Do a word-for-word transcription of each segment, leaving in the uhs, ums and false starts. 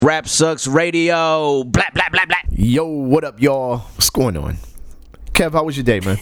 Rap Sucks Radio. Blah, blah, blah, blah. Yo, what up, y'all? What's going on? Kev, how was your day, man?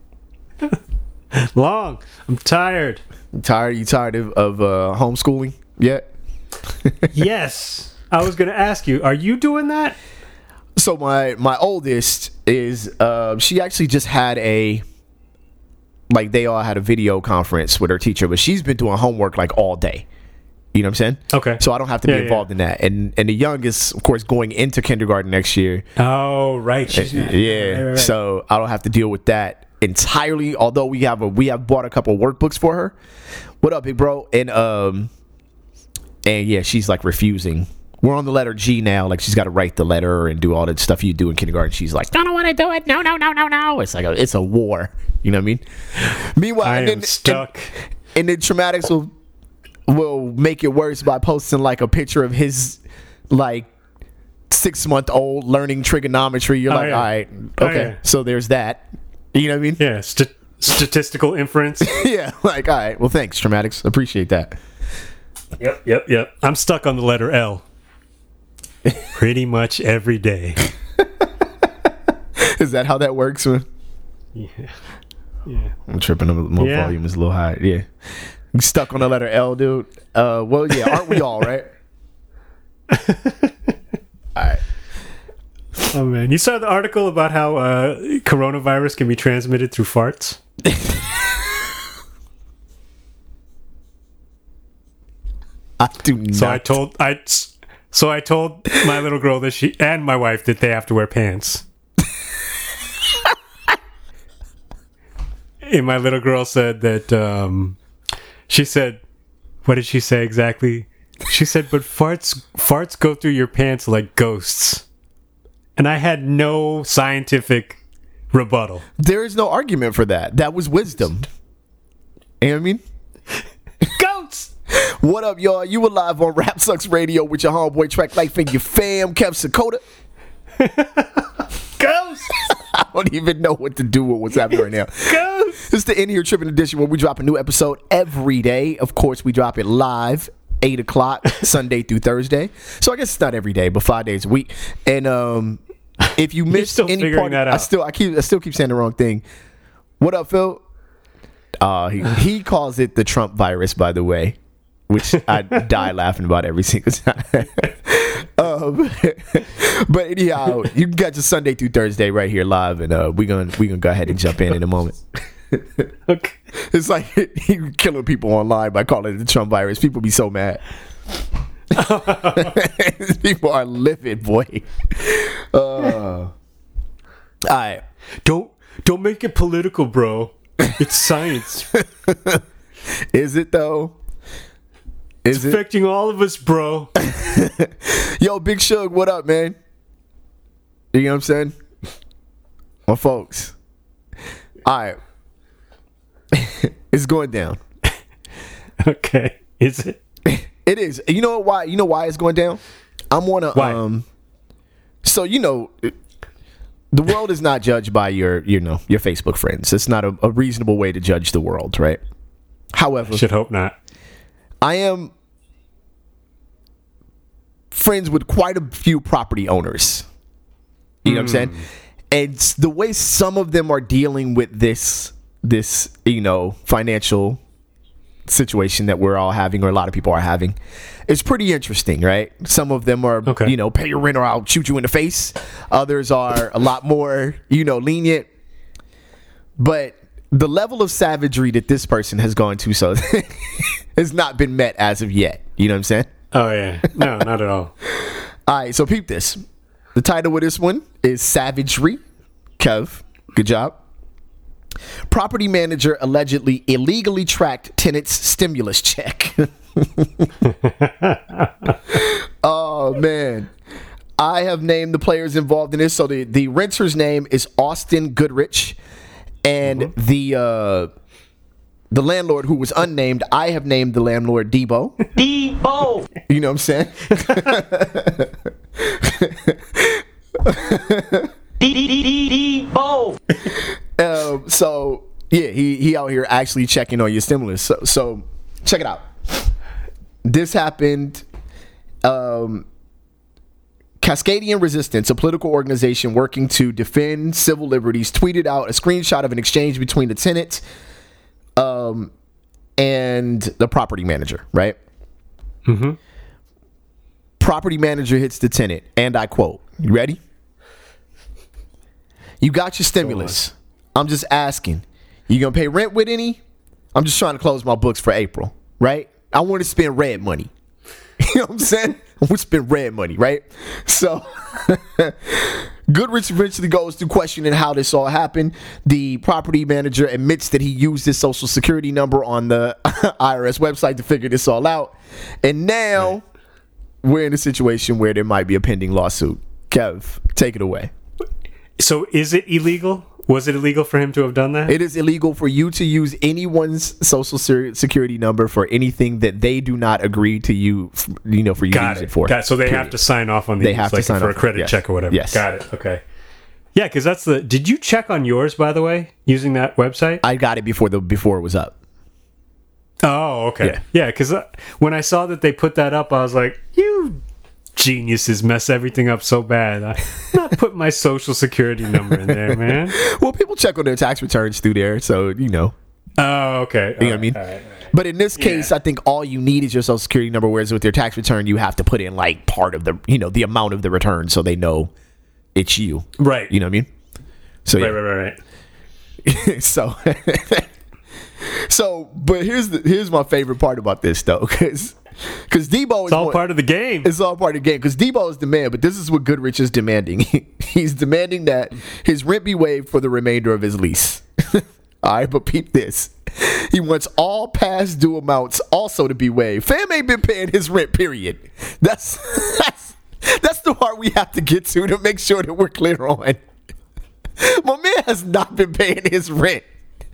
Long. I'm tired. You tired? You tired of, of uh, homeschooling yet? Yes. I was going to ask you, are you doing that? So my my oldest is, uh, she actually just had a, like they all had a video conference with her teacher, but she's been doing homework like all day. You know what I'm saying? Okay. So I don't have to Yeah, be involved yeah. in that. And and the youngest, of course, going into kindergarten next year. Oh, right. She's- yeah. right, right, right. So I don't have to deal with that entirely. Although we have a we have bought a couple workbooks for her. What up, big bro? And um, and yeah, she's like refusing. We're on the letter G now. Like she's got to write the letter and do all that stuff you do in kindergarten. She's like, I don't want to do it. No, no, no, no, no. It's like a, it's a war. You know what I mean? Meanwhile, I and am then, stuck. And, and then traumatics will will make it worse by posting like a picture of his like six month old learning trigonometry. You're Oh, like, yeah. all right, Oh, okay. yeah. So there's that. You know what I mean? Yeah. St- statistical inference. Yeah. Like, all right. Well, thanks, traumatics. Appreciate that. Yep. Yep. Yep. I'm stuck on the letter L. Pretty much every day. Is that how that works? Man? Yeah. Yeah. I'm tripping. My Yeah. volume is a little high. Yeah. I'm stuck on the letter L, dude. Uh, well, yeah. Aren't we all, right? All right. Oh, man. You saw the article about how uh, coronavirus can be transmitted through farts? I do not. So I told I so I told my little girl that she and my wife that they have to wear pants. And my little girl said that um, she said, what did she say exactly? She said, but farts farts go through your pants like ghosts. And I had no scientific rebuttal. There is no argument for that. That was wisdom. You know what I mean? Ghosts! What up, y'all? You were live on Rap Sucks Radio with your homeboy Track Life and your fam, Kev Sakota. Ghosts! I don't even know what to do with what's happening right now. Ghosts! This is the In Here Tripping edition where we drop a new episode every day. Of course, we drop it live, eight o'clock, Sunday through Thursday. So I guess it's not every day, but five days a week. And um, if you missed still any figuring part, that I out. still I keep I still keep saying the wrong thing. What up, Phil? Uh, he, he calls it the Trump virus, by the way, which I die laughing about every single time. um, but anyhow, you can catch us Sunday through Thursday right here live, and uh, we're gonna we gonna go ahead and jump in in a moment. Okay. It's like he killing people online by calling it the Trump virus. People be so mad. People are livid, boy. Uh, all right. Don't don't make it political, bro. It's science. Is it though? Is it? Affecting all of us, bro. Yo, Big Shug, what up, man? You know what I'm saying? My folks. All right. It's going down. Okay. Is it? It is. You know why? You know why it's going down? I'm on a Why? um. So you know, the world is not judged by your you know your Facebook friends. It's not a, a reasonable way to judge the world, right? However, Should hope not. I am friends with quite a few property owners. You know what I'm saying? And s- the way some of them are dealing with this, this, you know, financial situation that we're all having, or a lot of people are having, is pretty interesting, right? Some of them are, Okay. you know, pay your rent or I'll shoot you in the face. Others are a lot more, you know, lenient. But the level of savagery that this person has gone to so has not been met as of yet. You know what I'm saying? Oh yeah. No, not at all. All right, so peep this. The title of this one is Savagery. Kev, good job. Property manager allegedly illegally tracked tenant's stimulus check. Oh, man. I have named the players involved in this. So the, the renter's name is Austin Goodrich. And Mm-hmm. the uh, the landlord, who was unnamed, I have named the landlord Debo. Debo. You know what I'm saying? Debo. Um, so yeah, he he out here actually checking on your stimulus. So, so check it out. This happened um, Cascadian Resistance, a political organization working to defend civil liberties, tweeted out a screenshot of an exchange between the tenant um, and the property manager, right? Mm-hmm. Property manager hits the tenant, and I quote, you ready? You got your stimulus. I'm just asking, you gonna pay rent with any? I'm just trying to close my books for April, right? I want to spend red money. You know what I'm saying? I want to spend red money, right? So Goodrich eventually goes through questioning how this all happened. The property manager admits that he used his social security number on the I R S website to figure this all out. And now right. we're in a situation where there might be a pending lawsuit. Kev, take it away. So is it illegal? Was it illegal for him to have done that? It is illegal for you to use anyone's social security number for anything that they do not agree to you, you know, for you Got to it. use it for. Got it. So they Period. have to sign off on these, they have like to sign for off. a credit yes. check or whatever. Yes. Got it. Okay. Yeah, because that's the. Did you check on yours, by the way, using that website? I got it before the before it was up. Oh, okay. Yeah, because yeah, when I saw that they put that up, I was like, you geniuses mess everything up so bad. I'm not putting my social security number in there, man. Well, people check on their tax returns through there, so you know. Oh, okay. You know what I mean? All right, all right. But in this case, Yeah. I think all you need is your social security number, whereas with your tax return, you have to put in like part of the, you know, the amount of the return so they know it's you. Right. You know what I mean? So yeah. Right, right, right, right. so, so, but here's the here's my favorite part about this though, because because Debo is It's all one, part of the game. It's all part of the game because Debo is demanding, but this is what Goodrich is demanding. He's demanding that his rent be waived for the remainder of his lease. All right, but peep this. He wants all past due amounts also to be waived. Fam ain't been paying his rent, period. That's that's that's the part we have to get to to make sure that we're clear on. My man has not been paying his rent.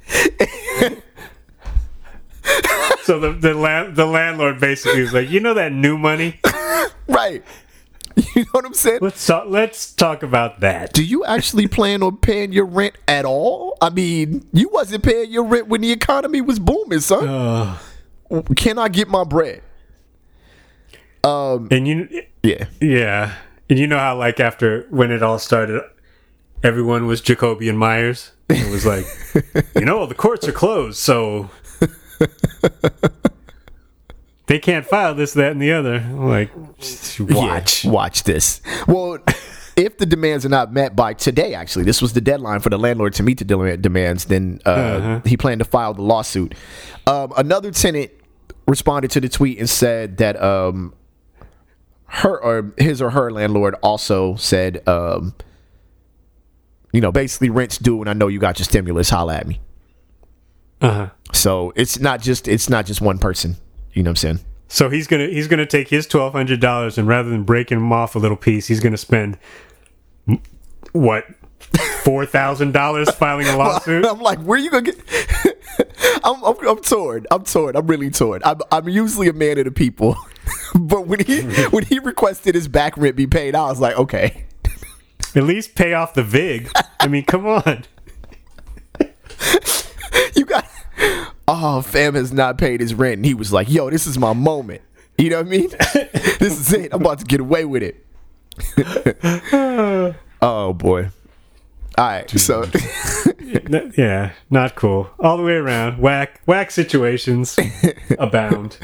So the the, land, the landlord basically is like, you know that new money? Right. You know what I'm saying? Let's talk, let's talk about that. Do you actually plan on paying your rent at all? I mean, you wasn't paying your rent when the economy was booming, son. Uh, Can I get my bread? Um, and you, yeah. yeah, and you know how like after when it all started, everyone was Jacoby and Myers. It was like, you know, the courts are closed, so they can't file this, that, and the other. I'm like, watch. Yeah, watch this. Well, if the demands are not met by today, actually, this was the deadline for the landlord to meet the de- demands, then uh, uh-huh. he planned to file the lawsuit. Um, another tenant responded to the tweet and said that um, her or his or her landlord also said, um, you know, basically rent's due, and I know you got your stimulus. Holla at me. Uh-huh. So it's not just it's not just one person. You know what I'm saying? So he's gonna he's gonna take his twelve hundred dollars, and rather than breaking him off a little piece, he's gonna spend what four thousand dollars filing a lawsuit. I'm like, where are you gonna get? I'm, I'm I'm torn. I'm torn. I'm really torn. I'm I'm usually a man of the people, but when he when he requested his back rent be paid, I was like, okay. At least pay off the vig. I mean, come on. You got. Oh, fam has not paid his rent, and he was like, "Yo, this is my moment." You know what I mean? This is it. I'm about to get away with it. Oh boy. All right, so yeah, not cool. All the way around, whack, whack situations abound.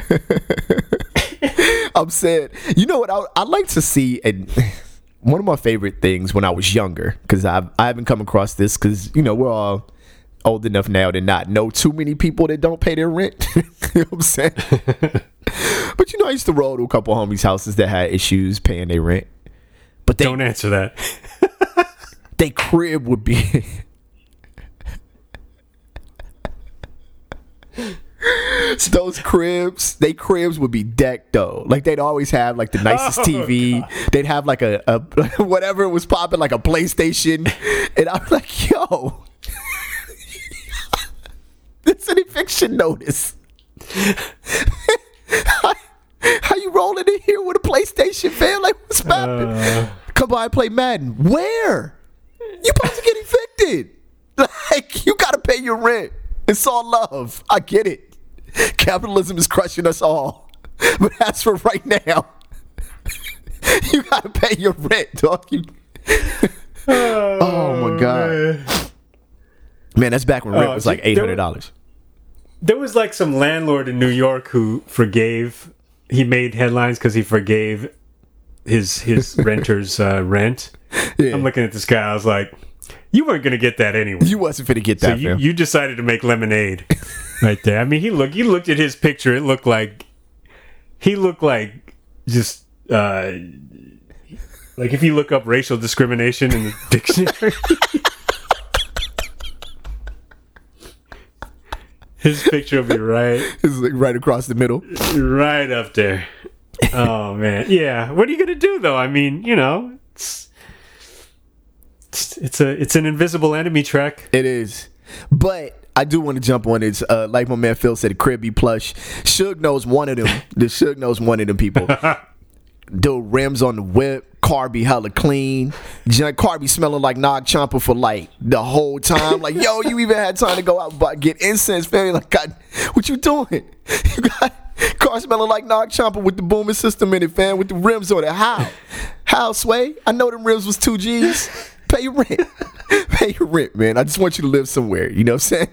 I'm saying, you know what? I, I'd like to see, and one of my favorite things when I was younger, because I I haven't come across this, because you know we're all old enough now to not know too many people that don't pay their rent. You know what I'm saying? But you know, I used to roll to a couple homies' houses that had issues paying their rent. But they don't answer that. They crib would be those cribs, they cribs would be decked though. Like they'd always have like the nicest oh, T V. God. They'd have like a, a whatever was popping, like a PlayStation. And I'm like, yo, it's an eviction notice. how, how you rolling in here with a PlayStation, fam? Like, what's happening? Uh, Come by and play Madden. Where? You about to get evicted. Like, you gotta pay your rent. It's all love. I get it. Capitalism is crushing us all. But as for right now, You gotta pay your rent, dog. You, Oh, oh my god, man. man, that's back when rent Oh, was like there- eight hundred dollars. There was like some landlord in New York who forgave. He made headlines because he forgave his his renters' uh, rent. Yeah. I'm looking at this guy. I was like, "You weren't gonna get that anyway." You wasn't finna get So that, you, fam. you decided to make lemonade right there. I mean, he looked. You looked at his picture. It looked like he looked like just uh, like if you look up racial discrimination in the dictionary. His picture will be right, It's like right across the middle. right up there. Oh man, yeah. What are you gonna do though? I mean, you know, it's it's, it's a it's an invisible enemy, Trek. It is. But I do want to jump on this. Uh, like my man Phil said, the Cribby plush. Suge knows one of them. The Suge knows one of them people. The rims on the whip. Car be hella clean. J- Car be smelling like Nog Chomper for like the whole time. Like, yo, you even had time to go out and buy, get incense, fam. Like, God, what you doing? You got car smelling like Nog Chomper with the booming system in it, fam, with the rims on it. How? How, Sway? I know them rims was two G's. Pay your rent. Pay your rent, man. I just want you to live somewhere. You know what I'm saying?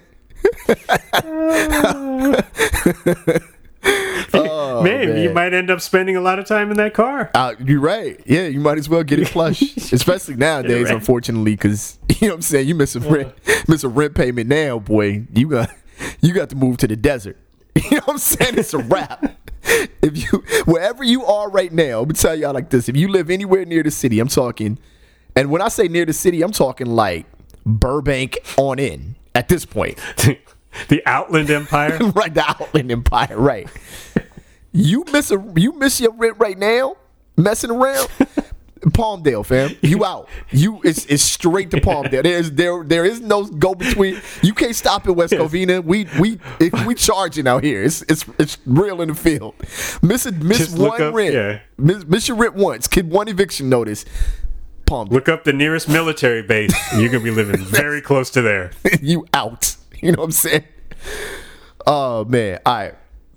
Oh, man, man. you might end up spending a lot of time in that car. Uh, you're right. Yeah, you might as well get it plush, especially nowadays. right. Unfortunately, because you know what I'm saying. You miss a rent, miss a rent payment now, boy. You got, you got to move to the desert. You know what I'm saying? It's a wrap. If you, wherever you are right now, I'm gonna tell y'all like this: if you live anywhere near the city, I'm talking, and when I say near the city, I'm talking like Burbank on in. At this point, The Outland Empire. right, the Outland Empire, right? You miss a you miss your rent right now, messing around. Palmdale, fam, you out. You it's it's straight to Palmdale. There's there there is no go between. You can't stop at West Covina. We we it, we charging out here. It's it's it's real in the field. Miss a, miss Just look one up- rent. yeah. Miss, miss your rent once. Kid one eviction notice. Palmdale, Look up the nearest military base. And you're gonna be living very close to there. you out. You know what I'm saying? Oh man, all right.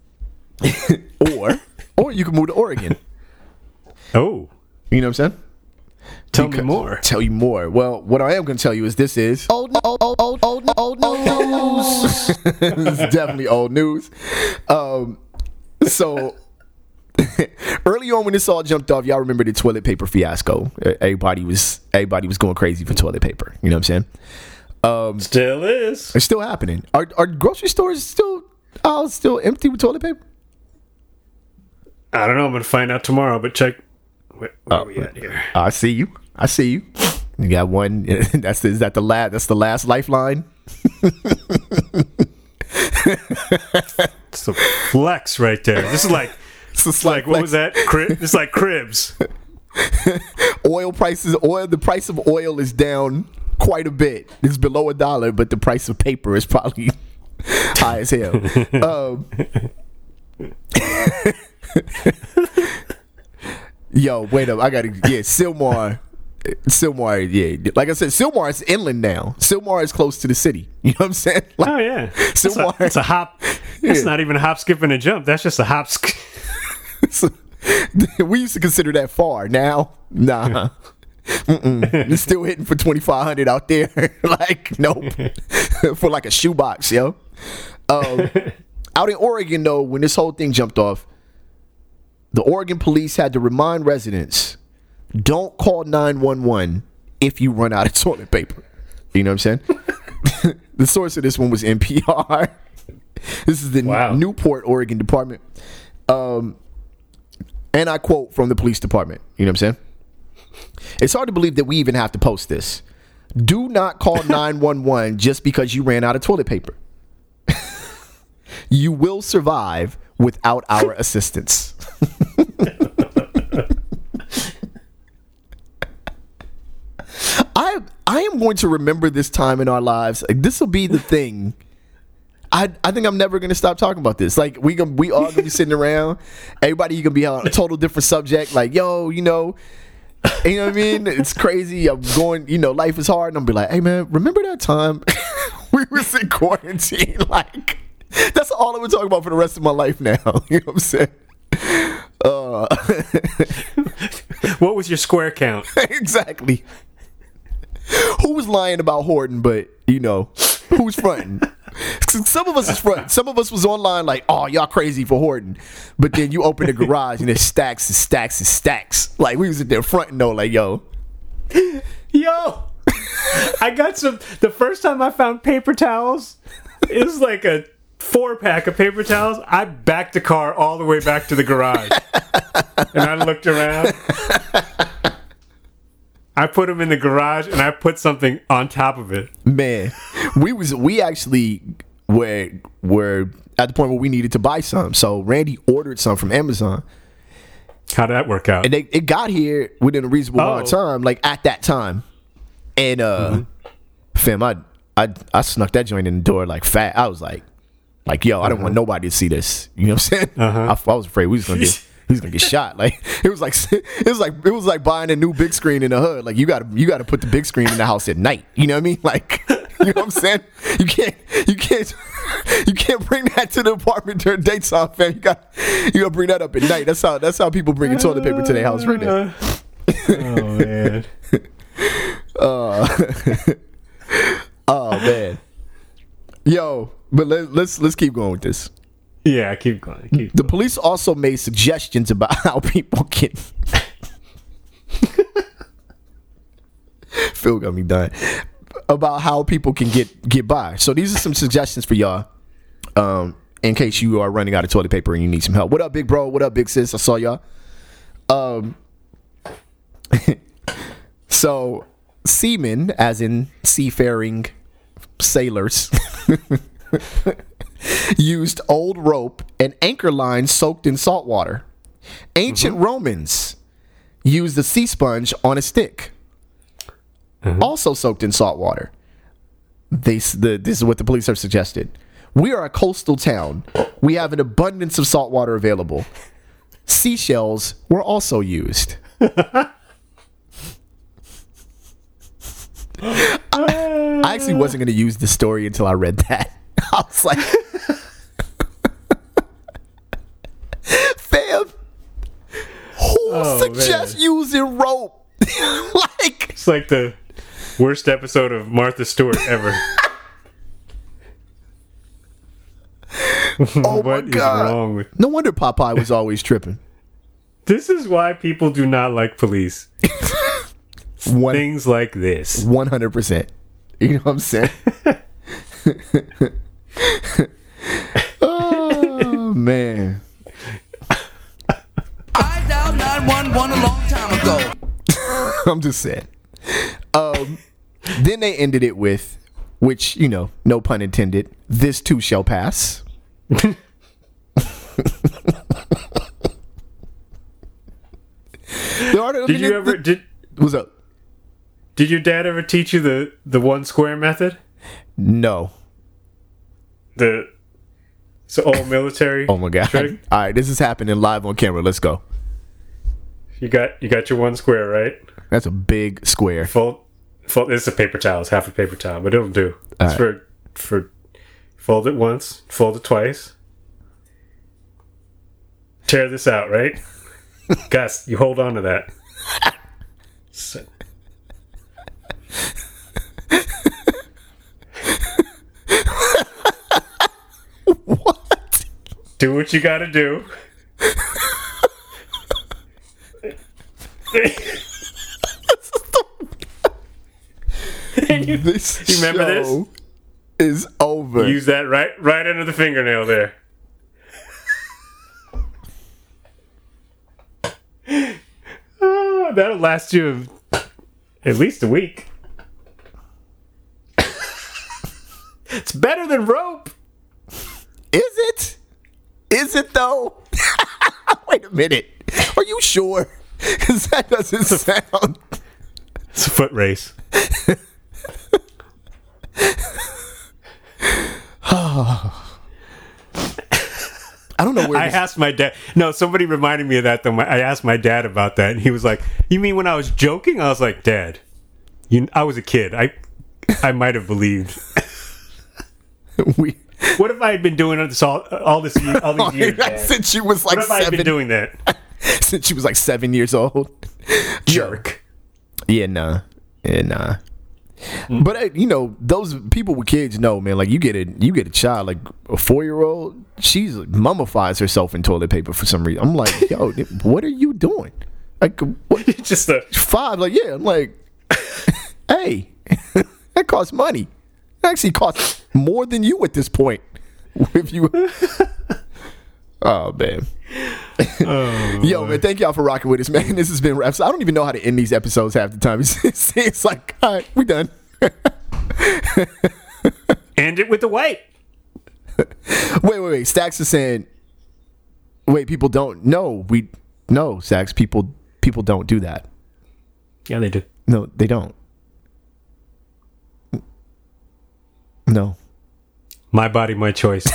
or or you can move to Oregon. Oh, You know what I'm saying? tell Because- me more. Tell you more. Well, what I am going to tell you is this is old, old, old, old, old, old news. This is definitely old news. Um, so early on when this all jumped off, y'all remember the toilet paper fiasco. Everybody was everybody was going crazy for toilet paper. You know what I'm saying? Still is. It's still happening. Are are grocery stores still uh, still empty with toilet paper? I don't know. I'm gonna find out tomorrow. But check. Where, where are we at here? I see you. I see you. You got one. That's the, is that the last? That's the last lifeline. It's a flex right there. This is like. It's It's like what was that? Crib. It's like Cribs. Oil prices. Oil. The price of oil is down quite a bit. It's below a dollar, but the price of paper is probably high as hell. Um, yo, wait up. I gotta. Yeah, Silmar. Silmar. Yeah, like I said, Silmar is inland now. Silmar is close to the city. You know what I'm saying? Like, Oh yeah. It's So a, it's a hop. It's Yeah. not even a hop, skip, and a jump. That's just a hop. Sk- we used to consider that far. Now, nah. Mm-mm. It's still hitting for twenty-five hundred out there. Like, nope. For like a shoebox, yo. Um, out in Oregon, though, when this whole thing jumped off, the Oregon police had to remind residents, don't call nine one one if you run out of toilet paper. You know what I'm saying? The source of this one was N P R. This is the Wow. Newport, Oregon Department. Um, and I quote from the police department. You know what I'm saying? It's hard to believe that we even have to post this. Do not call nine one one just because you ran out of toilet paper. You will survive without our assistance. I I am going to remember this time in our lives. Like, this will be the thing. I I think I'm never gonna stop talking about this. Like, we gonna we all gonna be sitting around. Everybody, you gonna be on a total different subject. Like, yo, you know. You know what I mean? It's crazy. I'm going, you know, life is hard. And I'm be like, hey, man, remember that time we was in quarantine? Like, that's all I'm going to talk about for the rest of my life now. You know what I'm saying? Uh, What was your square count? Exactly. Who was lying about hoarding, but, you know, who's fronting? Some of us is front. Some of us was online like, oh, y'all crazy for hoarding. But then you open the garage and there's stacks and stacks and stacks. Like, we was in there fronting though, like, yo. Yo! I got some... The first time I found paper towels, it was like a four-pack of paper towels. I backed the car all the way back to the garage. And I looked around. I put them in the garage and I put something on top of it. Man, we was we actually were were at the point where we needed to buy some. So Randy ordered some from Amazon. How'd that work out? And they, it got here within a reasonable Oh. amount of time, like at that time. And uh mm-hmm. fam, I, I I snuck that joint in the door like fat. I was like, like, yo, I don't uh-huh. want nobody to see this. You know what I'm saying? Uh-huh. I, I was afraid we was gonna get he was gonna get shot. Like it was like it was like it was like buying a new big screen in the hood. Like you gotta you gotta put the big screen in the house at night. You know what I mean? Like you know what I'm saying? You can't you can't you can't bring that to the apartment during daytime, fam. You got you gotta bring that up at night. That's how that's how people bring a toilet paper to their house right now. Oh man. Uh, oh man. Yo, but let, let's let's keep going with this. Yeah, keep going. Keep The going. police also made suggestions about how people can. Phil got me done. About how people can get get by. So these are some suggestions for y'all. Um, in case you are running out of toilet paper and you need some help. What up, big bro? What up, big sis? I saw y'all. Um. So, seamen, as in seafaring sailors, used old rope and anchor lines soaked in salt water. Ancient mm-hmm. Romans used the sea sponge on a stick, mm-hmm. also soaked in salt water. They, the, this is what the police have suggested. We are a coastal town. We have an abundance of salt water available. Seashells were also used. I, I actually wasn't going to use the story until I read that. I was like, fam, who Oh, suggests man. using rope? Like, It's like the worst episode of Martha Stewart ever. oh my What is God. wrong with No wonder Popeye was always tripping. this? Is why people do not like police. One, Things like this. one hundred percent. You know what I'm saying? Oh, man. I dialed nine one one a long time ago. I'm just saying. Um, then they ended it with, which, you know, no pun intended, this too shall pass. There are, I Did mean, you it- ever did What's up? did your dad ever teach you the the one square method? No. The it's an old military. Oh my God. trick. All right, this is happening live on camera. Let's go. You got you got your one square, right? That's a big square. Fold fold it's a paper towel, it's half a paper towel, but it'll do. All It's right. for for fold it once, fold it twice. Tear this out, right? Gus, you hold on to that. So- What? Do what you gotta do. And you This You remember this? show is over. use that right right under the fingernail there. Oh, that'll last you at least a week. It's better than rope. Is it? Is it though? Wait a minute. Are you sure? Because that doesn't sound. It's a foot race. I don't know where. I this- asked my dad. No, somebody reminded me of that. Though my, I asked my dad about that, and he was like, "You mean when I was joking?" I was like, "Dad, you, I was a kid. I, I might have believed. we. What if I had been doing this all, all this, all these years? Dad? Since you was like What if I had seven. been doing that? since she was like seven years old. Jerk. Yeah, nah. Yeah, nah. But uh, you know, those people with kids know, man. Like you get a you get a child, like a four year old, she's mummifies herself in toilet paper for some reason. I'm like, yo, what are you doing? Like, what? Just a Five? Like, yeah. I'm like, hey, that costs money. It actually costs more than you at this point. If you, oh man. Oh, yo, man, thank y'all for rocking with us, man. This has been Raps. I don't even know how to end these episodes half the time. It's, it's, it's like, all right, we done. End it with the white. Wait, wait, wait. Stacks is saying, wait, people don't. No, we, no, Stacks, people, people don't do that. Yeah, they do. No, they don't. No. My body, my choice.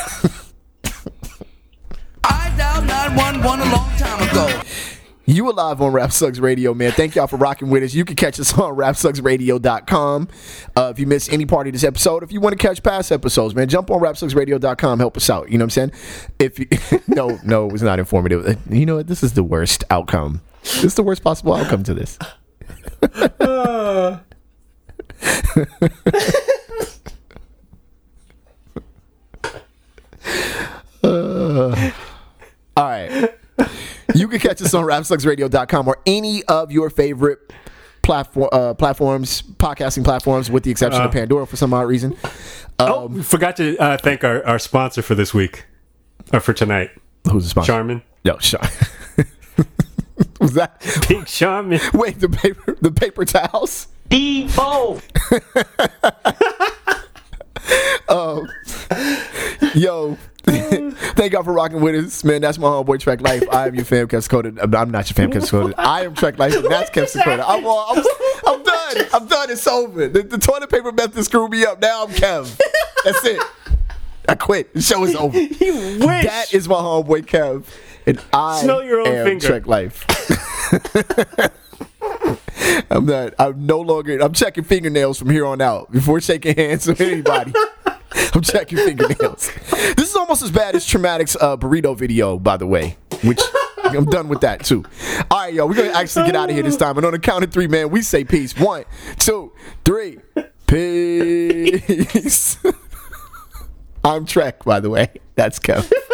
I dialed nine one one a long time ago. You are live on Rap Sucks Radio, man. Thank y'all for rocking with us. You can catch us on rap sucks radio dot com. Uh, if you missed any part of this episode, if you want to catch past episodes, man, jump on rap sucks radio dot com. Help us out. You know what I'm saying? If you, no, no, it was not informative. You know what? This is the worst outcome. This is the worst possible outcome to this. uh. uh. All right. You can catch us on rap sucks radio dot com or any of your favorite platform uh, platforms, podcasting platforms, with the exception uh, of Pandora for some odd reason. Um, oh, we forgot to uh, thank our, our sponsor for this week, or for tonight. Who's the sponsor? Charmin. Yo, Charmin. Was that Pink Charmin? Wait, the paper, the paper towels. D O. um, yo. Thank y'all for rocking with us, man. That's my homeboy Trek Life. I am your fam, Kev Dakota. I'm not your fam, Kev Dakota. I am Trek Life, and that's Kev Dakota. I'm, I'm, I'm done. I'm done. It's over. The, the toilet paper method screwed me up. Now I'm Kev. That's it. I quit. The show is over. You wish. That is my homeboy Kev, and I Smell your own am finger. Trek Life. I'm not. I'm no longer. I'm checking fingernails from here on out before shaking hands with anybody. I'm checking fingernails. This is almost as bad as Traumatic's uh, burrito video, by the way, which I'm done with that too. All right, yo, we're going to actually get out of here this time. And on the count of three, man, we say peace. One, two, three. Peace. I'm Trek, by the way. That's Kev.